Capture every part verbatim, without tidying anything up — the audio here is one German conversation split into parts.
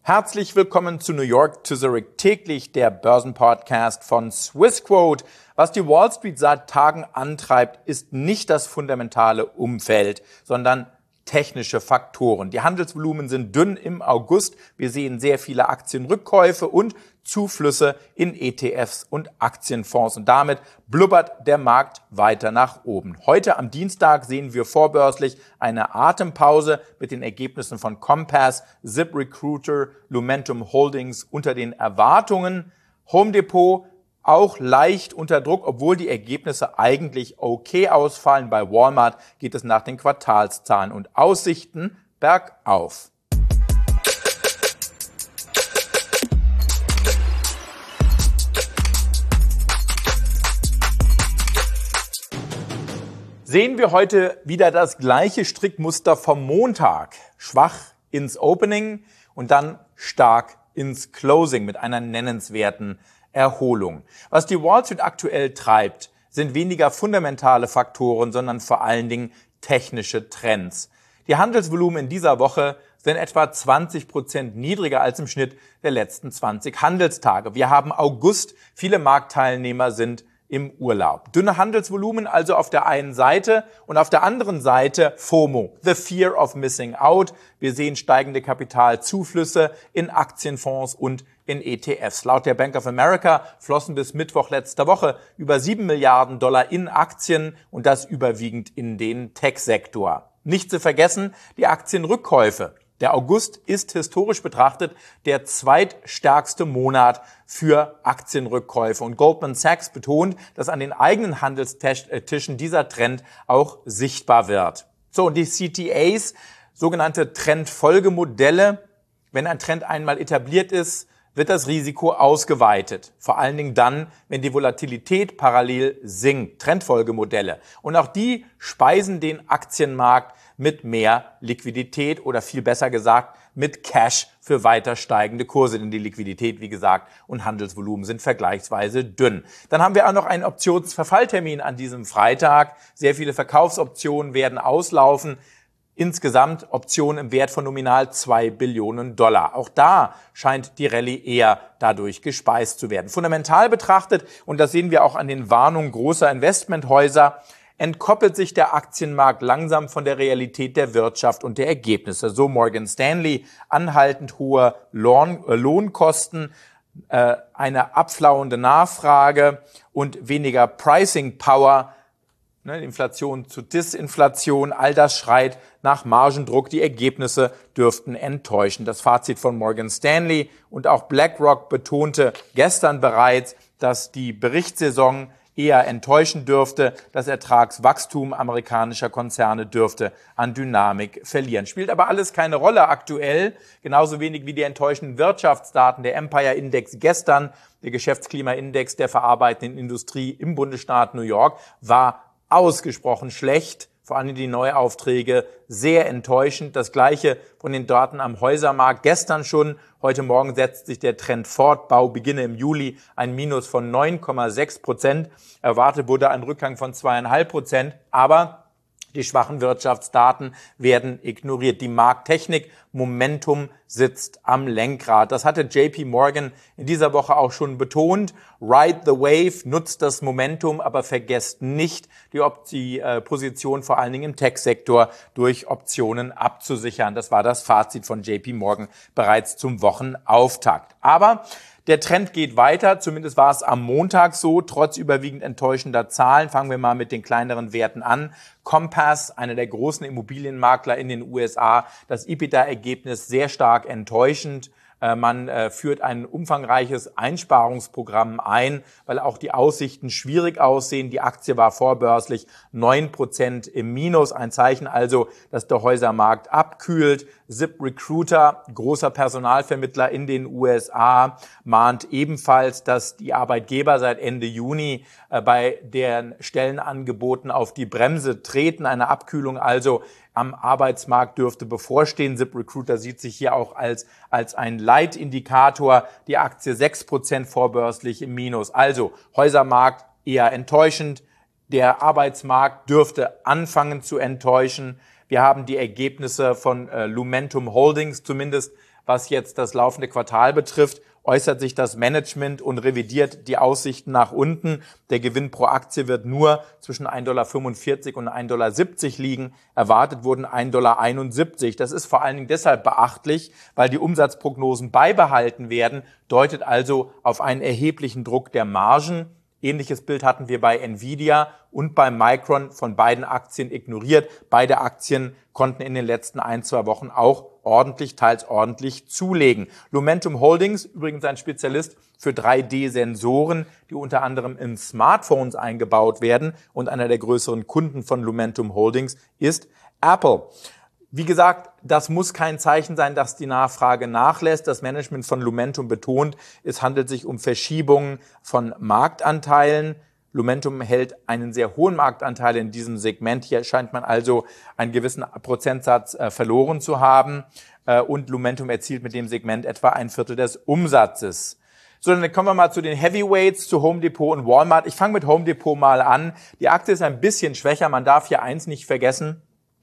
Herzlich willkommen zu New York to Zurich täglich, der Börsenpodcast von Swissquote. Was die Wall Street seit Tagen antreibt, ist nicht das fundamentale Umfeld, sondern technische Faktoren. Die Handelsvolumen sind dünn im August. Wir sehen sehr viele Aktienrückkäufe und Zuflüsse in E T Fs und Aktienfonds. Und damit blubbert der Markt weiter nach oben. Heute am Dienstag sehen wir vorbörslich eine Atempause mit den Ergebnissen von Compass, ZipRecruiter, Lumentum Holdings unter den Erwartungen. Home Depot auch leicht unter Druck, obwohl die Ergebnisse eigentlich okay ausfallen. Bei Walmart geht es nach den Quartalszahlen und Aussichten bergauf. Sehen wir heute wieder das gleiche Strickmuster vom Montag. Schwach ins Opening und dann stark ins Closing mit einer nennenswerten Erholung. Was die Wall Street aktuell treibt, sind weniger fundamentale Faktoren, sondern vor allen Dingen technische Trends. Die Handelsvolumen in dieser Woche sind etwa zwanzig Prozent niedriger als im Schnitt der letzten zwanzig Handelstage. Wir haben August, viele Marktteilnehmer sind im Urlaub. Dünne Handelsvolumen also auf der einen Seite und auf der anderen Seite FOMO, the fear of missing out. Wir sehen steigende Kapitalzuflüsse in Aktienfonds und in E T Fs. Laut der Bank of America flossen bis Mittwoch letzter Woche über sieben Milliarden Dollar in Aktien und das überwiegend in den Tech-Sektor. Nicht zu vergessen, die Aktienrückkäufe. Der August ist historisch betrachtet der zweitstärkste Monat für Aktienrückkäufe. Und Goldman Sachs betont, dass an den eigenen Handelstischen dieser Trend auch sichtbar wird. So, und die C T As, sogenannte Trendfolgemodelle, wenn ein Trend einmal etabliert ist, wird das Risiko ausgeweitet. Vor allen Dingen dann, wenn die Volatilität parallel sinkt. Trendfolgemodelle. Und auch die speisen den Aktienmarkt mit mehr Liquidität oder viel besser gesagt mit Cash für weiter steigende Kurse. Denn die Liquidität, wie gesagt, und Handelsvolumen sind vergleichsweise dünn. Dann haben wir auch noch einen Optionsverfalltermin an diesem Freitag. Sehr viele Verkaufsoptionen werden auslaufen. Insgesamt Optionen im Wert von nominal zwei Billionen Dollar. Auch da scheint die Rallye eher dadurch gespeist zu werden. Fundamental betrachtet, und das sehen wir auch an den Warnungen großer Investmenthäuser, entkoppelt sich der Aktienmarkt langsam von der Realität der Wirtschaft und der Ergebnisse. So Morgan Stanley, anhaltend hohe Lohn, äh, Lohnkosten, äh, eine abflauende Nachfrage und weniger Pricing Power. Inflation zu Disinflation, all das schreit nach Margendruck. Die Ergebnisse dürften enttäuschen. Das Fazit von Morgan Stanley und auch BlackRock betonte gestern bereits, dass die Berichtssaison eher enttäuschen dürfte. Das Ertragswachstum amerikanischer Konzerne dürfte an Dynamik verlieren. Spielt aber alles keine Rolle aktuell, genauso wenig wie die enttäuschenden Wirtschaftsdaten. Der Empire Index gestern, der Geschäftsklimaindex der verarbeitenden Industrie im Bundesstaat New York, war ausgesprochen schlecht, vor allem die Neuaufträge sehr enttäuschend. Das Gleiche von den Daten am Häusermarkt gestern schon. Heute Morgen setzt sich der Trend fort. Baubeginne im Juli ein Minus von neun Komma sechs Prozent. Erwartet wurde ein Rückgang von zwei Komma fünf Prozent. Aber die schwachen Wirtschaftsdaten werden ignoriert. Die Markttechnik, Momentum sitzt am Lenkrad. Das hatte J P Morgan in dieser Woche auch schon betont. Ride the wave, nutzt das Momentum, aber vergesst nicht, die, Op- die äh, Position vor allen Dingen im Tech-Sektor durch Optionen abzusichern. Das war das Fazit von J P Morgan bereits zum Wochenauftakt. Aber der Trend geht weiter, zumindest war es am Montag so, trotz überwiegend enttäuschender Zahlen. Fangen wir mal mit den kleineren Werten an. Compass, einer der großen Immobilienmakler in den U S A, das EBITDA-Ergebnis sehr stark enttäuschend. Man führt ein umfangreiches Einsparungsprogramm ein, weil auch die Aussichten schwierig aussehen. Die Aktie war vorbörslich neun Prozent im Minus. Ein Zeichen also, dass der Häusermarkt abkühlt. ZipRecruiter, großer Personalvermittler in den U S A, mahnt ebenfalls, dass die Arbeitgeber seit Ende Juni bei deren Stellenangeboten auf die Bremse treten. Eine Abkühlung also am Arbeitsmarkt dürfte bevorstehen. ZipRecruiter sieht sich hier auch als, als ein Leitindikator. Die Aktie sechs Prozent vorbörslich im Minus. Also Häusermarkt eher enttäuschend. Der Arbeitsmarkt dürfte anfangen zu enttäuschen. Wir haben die Ergebnisse von äh, Lumentum Holdings, zumindest was jetzt das laufende Quartal betrifft, äußert sich das Management und revidiert die Aussichten nach unten. Der Gewinn pro Aktie wird nur zwischen ein Komma fünfundvierzig Dollar und ein Komma siebzig Dollar liegen. Erwartet wurden ein Komma einundsiebzig Dollar. Das ist vor allen Dingen deshalb beachtlich, weil die Umsatzprognosen beibehalten werden, deutet also auf einen erheblichen Druck der Margen. Ähnliches Bild hatten wir bei Nvidia und bei Micron, von beiden Aktien ignoriert. Beide Aktien konnten in den letzten ein, zwei Wochen auch ordentlich, teils ordentlich zulegen. Lumentum Holdings, übrigens ein Spezialist für drei D Sensoren, die unter anderem in Smartphones eingebaut werden. Und einer der größeren Kunden von Lumentum Holdings ist Apple. Wie gesagt, das muss kein Zeichen sein, dass die Nachfrage nachlässt. Das Management von Lumentum betont, es handelt sich um Verschiebungen von Marktanteilen. Lumentum hält einen sehr hohen Marktanteil in diesem Segment. Hier scheint man also einen gewissen Prozentsatz äh, verloren zu haben. Äh, und Lumentum erzielt mit dem Segment etwa ein Viertel des Umsatzes. So, dann kommen wir mal zu den Heavyweights, zu Home Depot und Walmart. Ich fange mit Home Depot mal an. Die Aktie ist ein bisschen schwächer. Man darf hier eins nicht vergessen.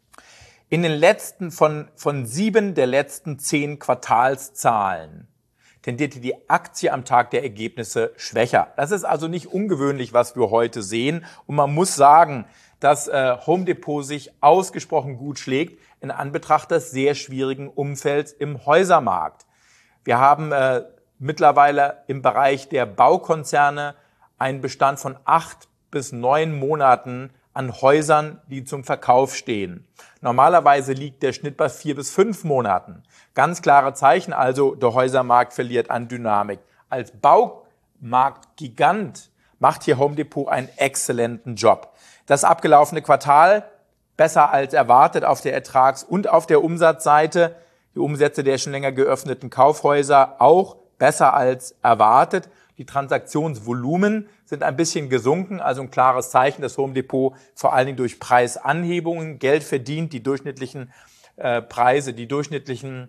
In den letzten, von, von sieben der letzten zehn Quartalszahlen tendierte die Aktie am Tag der Ergebnisse schwächer. Das ist also nicht ungewöhnlich, was wir heute sehen. Und man muss sagen, dass äh, Home Depot sich ausgesprochen gut schlägt in Anbetracht des sehr schwierigen Umfelds im Häusermarkt. Wir haben äh, mittlerweile im Bereich der Baukonzerne einen Bestand von acht bis neun Monaten an Häusern, die zum Verkauf stehen. Normalerweise liegt der Schnitt bei vier bis fünf Monaten. Ganz klare Zeichen also, der Häusermarkt verliert an Dynamik. Als Baumarktgigant macht hier Home Depot einen exzellenten Job. Das abgelaufene Quartal besser als erwartet auf der Ertrags- und auf der Umsatzseite. Die Umsätze der schon länger geöffneten Kaufhäuser auch besser als erwartet. Die Transaktionsvolumen sind ein bisschen gesunken, also ein klares Zeichen, dass Home Depot vor allen Dingen durch Preisanhebungen Geld verdient. Die durchschnittlichen äh, Preise, die durchschnittlichen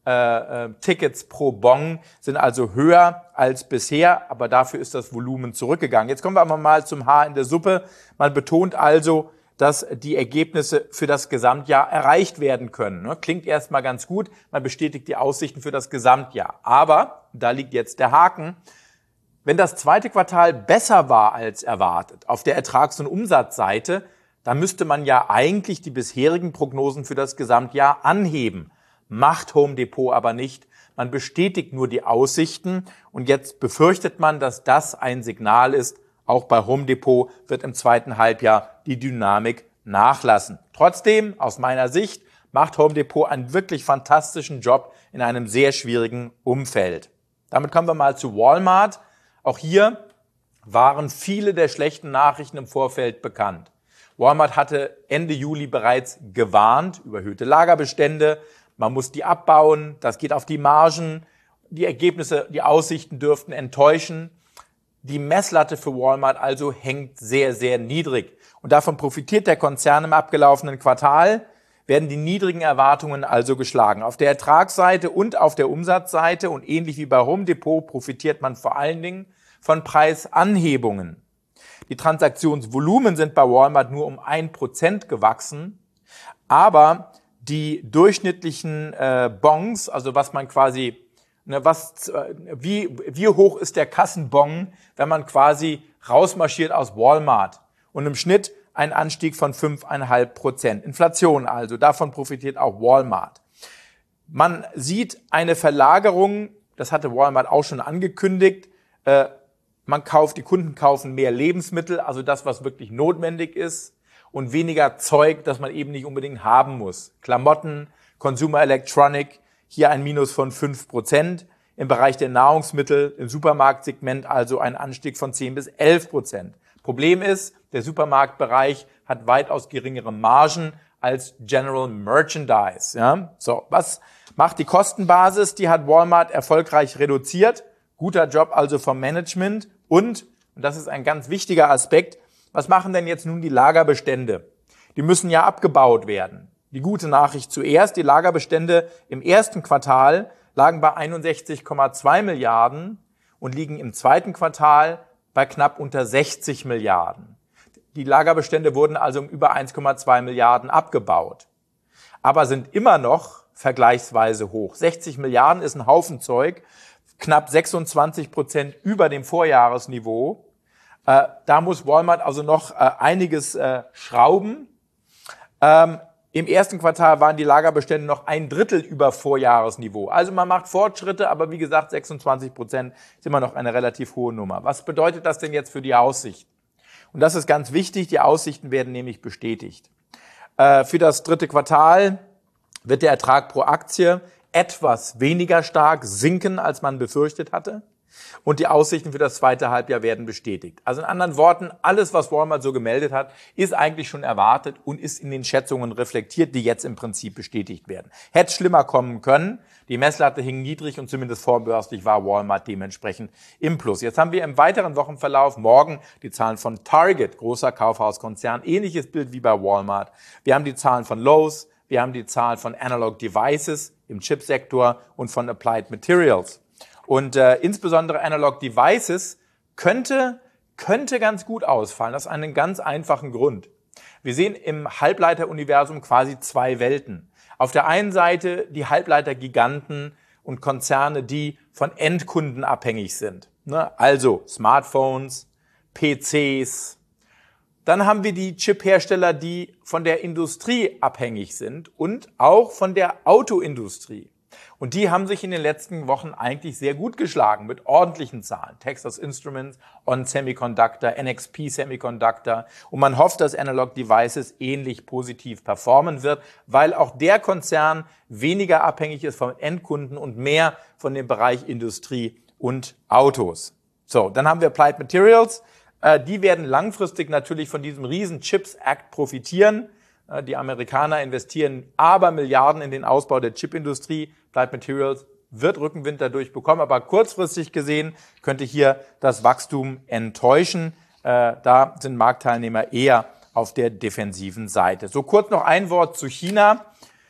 äh, äh, Tickets pro Bon sind also höher als bisher, aber dafür ist das Volumen zurückgegangen. Jetzt kommen wir aber mal zum Haar in der Suppe. Man betont also, dass die Ergebnisse für das Gesamtjahr erreicht werden können. Klingt erstmal ganz gut, man bestätigt die Aussichten für das Gesamtjahr. Aber, da liegt jetzt der Haken, wenn das zweite Quartal besser war als erwartet auf der Ertrags- und Umsatzseite, dann müsste man ja eigentlich die bisherigen Prognosen für das Gesamtjahr anheben. Macht Home Depot aber nicht. Man bestätigt nur die Aussichten und jetzt befürchtet man, dass das ein Signal ist, auch bei Home Depot wird im zweiten Halbjahr die Dynamik nachlassen. Trotzdem, aus meiner Sicht, macht Home Depot einen wirklich fantastischen Job in einem sehr schwierigen Umfeld. Damit kommen wir mal zu Walmart. Auch hier waren viele der schlechten Nachrichten im Vorfeld bekannt. Walmart hatte Ende Juli bereits gewarnt, überhöhte Lagerbestände, man muss die abbauen, das geht auf die Margen, die Ergebnisse, die Aussichten dürften enttäuschen. Die Messlatte für Walmart also hängt sehr, sehr niedrig. Und davon profitiert der Konzern im abgelaufenen Quartal, werden die niedrigen Erwartungen also geschlagen. Auf der Ertragsseite und auf der Umsatzseite und ähnlich wie bei Home Depot profitiert man vor allen Dingen von Preisanhebungen. Die Transaktionsvolumen sind bei Walmart nur um ein Prozent gewachsen, aber die durchschnittlichen äh, Bons, also was man quasi, ne, was, äh, wie, wie hoch ist der Kassenbon, wenn man quasi rausmarschiert aus Walmart und im Schnitt ein Anstieg von fünf Komma fünf Prozent. Inflation also, davon profitiert auch Walmart. Man sieht eine Verlagerung, das hatte Walmart auch schon angekündigt, äh, man kauft, die Kunden kaufen mehr Lebensmittel, also das, was wirklich notwendig ist und weniger Zeug, das man eben nicht unbedingt haben muss. Klamotten, Consumer Electronic, hier ein Minus von fünf Prozent. Im Bereich der Nahrungsmittel, im Supermarktsegment also ein Anstieg von zehn bis elf Prozent. Problem ist, der Supermarktbereich hat weitaus geringere Margen als General Merchandise. Ja? So, was macht die Kostenbasis? Die hat Walmart erfolgreich reduziert. Guter Job also vom Management. Und, und das ist ein ganz wichtiger Aspekt, was machen denn jetzt nun die Lagerbestände? Die müssen ja abgebaut werden. Die gute Nachricht zuerst, die Lagerbestände im ersten Quartal lagen bei einundsechzig Komma zwei Milliarden und liegen im zweiten Quartal bei knapp unter sechzig Milliarden. Die Lagerbestände wurden also um über eins Komma zwei Milliarden abgebaut, aber sind immer noch vergleichsweise hoch. sechzig Milliarden ist ein Haufen Zeug, knapp sechsundzwanzig Prozent über dem Vorjahresniveau. Äh, da muss Walmart also noch äh, einiges äh, schrauben. Ähm, Im ersten Quartal waren die Lagerbestände noch ein Drittel über Vorjahresniveau. Also man macht Fortschritte, aber wie gesagt, sechsundzwanzig Prozent ist immer noch eine relativ hohe Nummer. Was bedeutet das denn jetzt für die Aussichten? Und das ist ganz wichtig, die Aussichten werden nämlich bestätigt. Äh, für das dritte Quartal wird der Ertrag pro Aktie etwas weniger stark sinken, als man befürchtet hatte. Und die Aussichten für das zweite Halbjahr werden bestätigt. Also in anderen Worten, alles, was Walmart so gemeldet hat, ist eigentlich schon erwartet und ist in den Schätzungen reflektiert, die jetzt im Prinzip bestätigt werden. Hätte schlimmer kommen können. Die Messlatte hing niedrig und zumindest vorbörslich war Walmart dementsprechend im Plus. Jetzt haben wir im weiteren Wochenverlauf morgen die Zahlen von Target, großer Kaufhauskonzern, ähnliches Bild wie bei Walmart. Wir haben die Zahlen von Lowe's, wir haben die Zahlen von Analog Devices im Chipsektor und von Applied Materials. Und äh, insbesondere Analog Devices könnte, könnte ganz gut ausfallen. Das hat einen ganz einfachen Grund. Wir sehen im Halbleiteruniversum quasi zwei Welten. Auf der einen Seite die Halbleitergiganten und Konzerne, die von Endkunden abhängig sind. Ne? Also Smartphones, P Cs. Dann haben wir die Chiphersteller, die von der Industrie abhängig sind und auch von der Autoindustrie. Und die haben sich in den letzten Wochen eigentlich sehr gut geschlagen mit ordentlichen Zahlen. Texas Instruments, On Semiconductor, N X P Semiconductor. Und man hofft, dass Analog Devices ähnlich positiv performen wird, weil auch der Konzern weniger abhängig ist von Endkunden und mehr von dem Bereich Industrie und Autos. So, dann haben wir Applied Materials. Die werden langfristig natürlich von diesem riesen Chips Act profitieren. Die Amerikaner investieren aber Milliarden in den Ausbau der Chipindustrie. Applied Materials wird Rückenwind dadurch bekommen, aber kurzfristig gesehen könnte hier das Wachstum enttäuschen. Äh, da sind Marktteilnehmer eher auf der defensiven Seite. So kurz noch ein Wort zu China.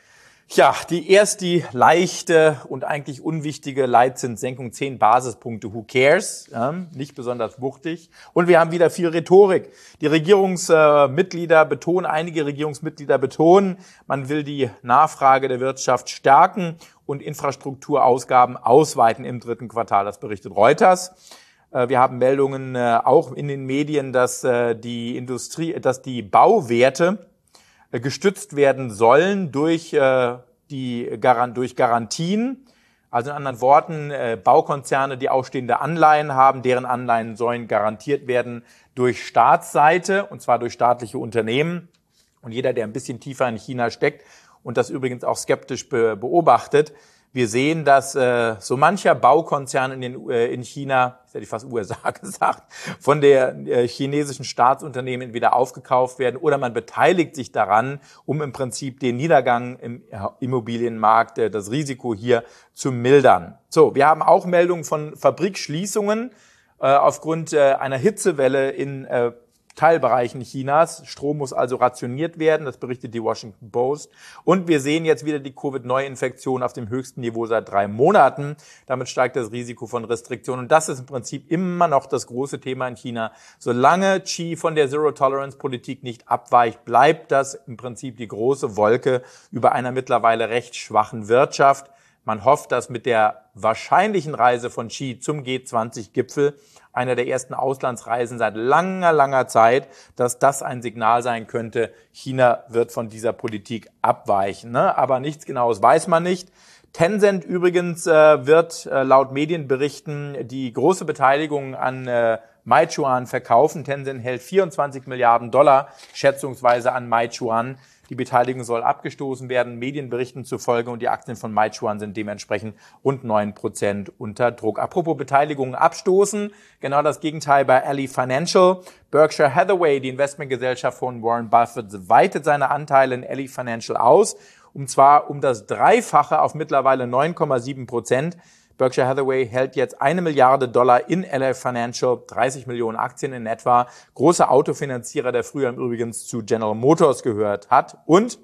Ja, die erst die leichte und eigentlich unwichtige Leitzinssenkung, zehn Basispunkte, who cares, ja, nicht besonders wuchtig. Und wir haben wieder viel Rhetorik. Die Regierungsmitglieder betonen, einige Regierungsmitglieder betonen, man will die Nachfrage der Wirtschaft stärken und Infrastrukturausgaben ausweiten im dritten Quartal. Das berichtet Reuters. Wir haben Meldungen auch in den Medien, dass die Industrie, dass die Bauwerte gestützt werden sollen durch äh, die durch Garantien. Also in anderen Worten, äh, Baukonzerne, die ausstehende Anleihen haben, deren Anleihen sollen garantiert werden durch Staatsseite, und zwar durch staatliche Unternehmen. Und jeder, der ein bisschen tiefer in China steckt und das übrigens auch skeptisch be beobachtet, wir sehen, dass äh, so mancher Baukonzern in, den, äh, in China, ich hätte fast U S A gesagt, von der äh, chinesischen Staatsunternehmen entweder aufgekauft werden oder man beteiligt sich daran, um im Prinzip den Niedergang im Immobilienmarkt, äh, das Risiko hier zu mildern. So, wir haben auch Meldungen von Fabrikschließungen äh, aufgrund äh, einer Hitzewelle in äh, Teilbereichen Chinas. Strom muss also rationiert werden, das berichtet die Washington Post. Und wir sehen jetzt wieder die Covid-Neuinfektion auf dem höchsten Niveau seit drei Monaten. Damit steigt das Risiko von Restriktionen. Und das ist im Prinzip immer noch das große Thema in China. Solange Xi von der Zero-Tolerance-Politik nicht abweicht, bleibt das im Prinzip die große Wolke über einer mittlerweile recht schwachen Wirtschaft. Man hofft, dass mit der wahrscheinlichen Reise von Xi zum G zwanzig Gipfel, einer der ersten Auslandsreisen seit langer, langer Zeit, dass das ein Signal sein könnte, China wird von dieser Politik abweichen. Ne? Aber nichts Genaues weiß man nicht. Tencent übrigens äh, wird äh, laut Medienberichten die große Beteiligung an äh, Meituan verkaufen. Tencent hält vierundzwanzig Milliarden Dollar schätzungsweise an Meituan. Die Beteiligung soll abgestoßen werden, Medienberichten zufolge, und die Aktien von Meituan sind dementsprechend rund neun Prozent unter Druck. Apropos Beteiligungen abstoßen, genau das Gegenteil bei Ally Financial. Berkshire Hathaway, die Investmentgesellschaft von Warren Buffett, weitet seine Anteile in Ally Financial aus, und zwar um das Dreifache auf mittlerweile neun Komma sieben Prozent. Berkshire Hathaway hält jetzt eine Milliarde Dollar in Ally Financial, dreißig Millionen Aktien in etwa. Großer Autofinanzierer, der früher übrigens zu General Motors gehört hat. Und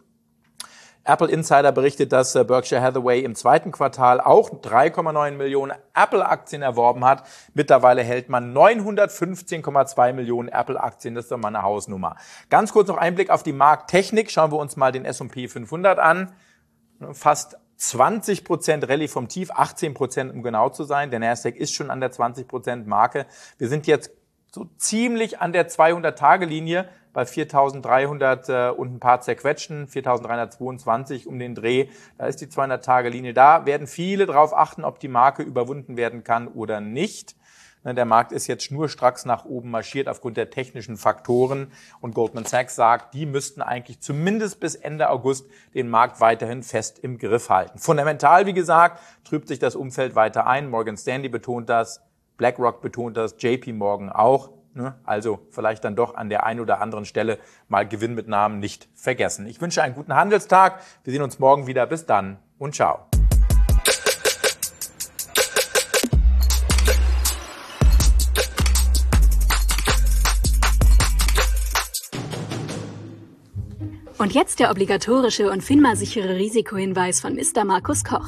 Apple Insider berichtet, dass Berkshire Hathaway im zweiten Quartal auch drei Komma neun Millionen Apple-Aktien erworben hat. Mittlerweile hält man neunhundertfünfzehn Komma zwei Millionen Apple-Aktien. Das ist doch mal eine Hausnummer. Ganz kurz noch ein Blick auf die Markttechnik. Schauen wir uns mal den S und P fünfhundert an. Fast zwanzig Prozent Rallye vom Tief, achtzehn Prozent um genau zu sein. Der Nasdaq ist schon an der zwanzig Prozent Marke. Wir sind jetzt so ziemlich an der zweihundert-Tage-Linie bei viertausenddreihundert äh, und ein paar zerquetschen, viertausenddreihundertzweiundzwanzig um den Dreh. Da ist die zweihundert-Tage-Linie. Da werden viele darauf achten, ob die Marke überwunden werden kann oder nicht. Der Markt ist jetzt schnurstracks nach oben marschiert aufgrund der technischen Faktoren. Und Goldman Sachs sagt, die müssten eigentlich zumindest bis Ende August den Markt weiterhin fest im Griff halten. Fundamental, wie gesagt, trübt sich das Umfeld weiter ein. Morgan Stanley betont das, BlackRock betont das, J P Morgan auch. Also vielleicht dann doch an der einen oder anderen Stelle mal Gewinnmitnahmen nicht vergessen. Ich wünsche einen guten Handelstag. Wir sehen uns morgen wieder. Bis dann und ciao. Und jetzt der obligatorische und FINMA-sichere Risikohinweis von Mister Markus Koch.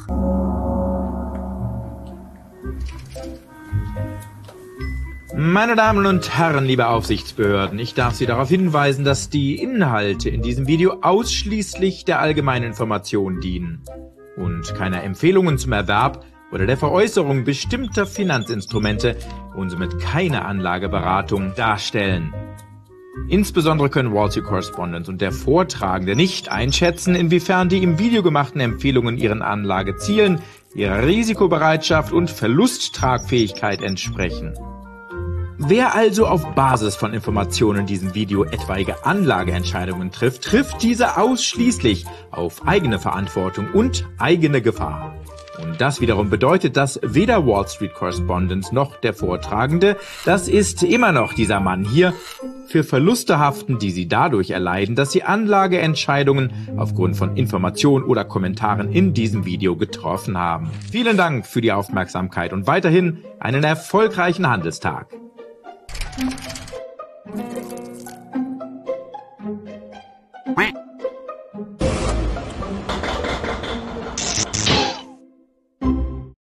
Meine Damen und Herren, liebe Aufsichtsbehörden, ich darf Sie darauf hinweisen, dass die Inhalte in diesem Video ausschließlich der allgemeinen Information dienen und keine Empfehlungen zum Erwerb oder der Veräußerung bestimmter Finanzinstrumente und somit keine Anlageberatung darstellen. Insbesondere können Wall Street Correspondent und der Vortragende nicht einschätzen, inwiefern die im Video gemachten Empfehlungen ihren Anlagezielen, ihrer Risikobereitschaft und Verlusttragfähigkeit entsprechen. Wer also auf Basis von Informationen in diesem Video etwaige Anlageentscheidungen trifft, trifft diese ausschließlich auf eigene Verantwortung und eigene Gefahr. Und das wiederum bedeutet, dass weder Wall Street Correspondent noch der Vortragende, das ist immer noch dieser Mann hier, für Verluste haften, die sie dadurch erleiden, dass sie Anlageentscheidungen aufgrund von Informationen oder Kommentaren in diesem Video getroffen haben. Vielen Dank für die Aufmerksamkeit und weiterhin einen erfolgreichen Handelstag.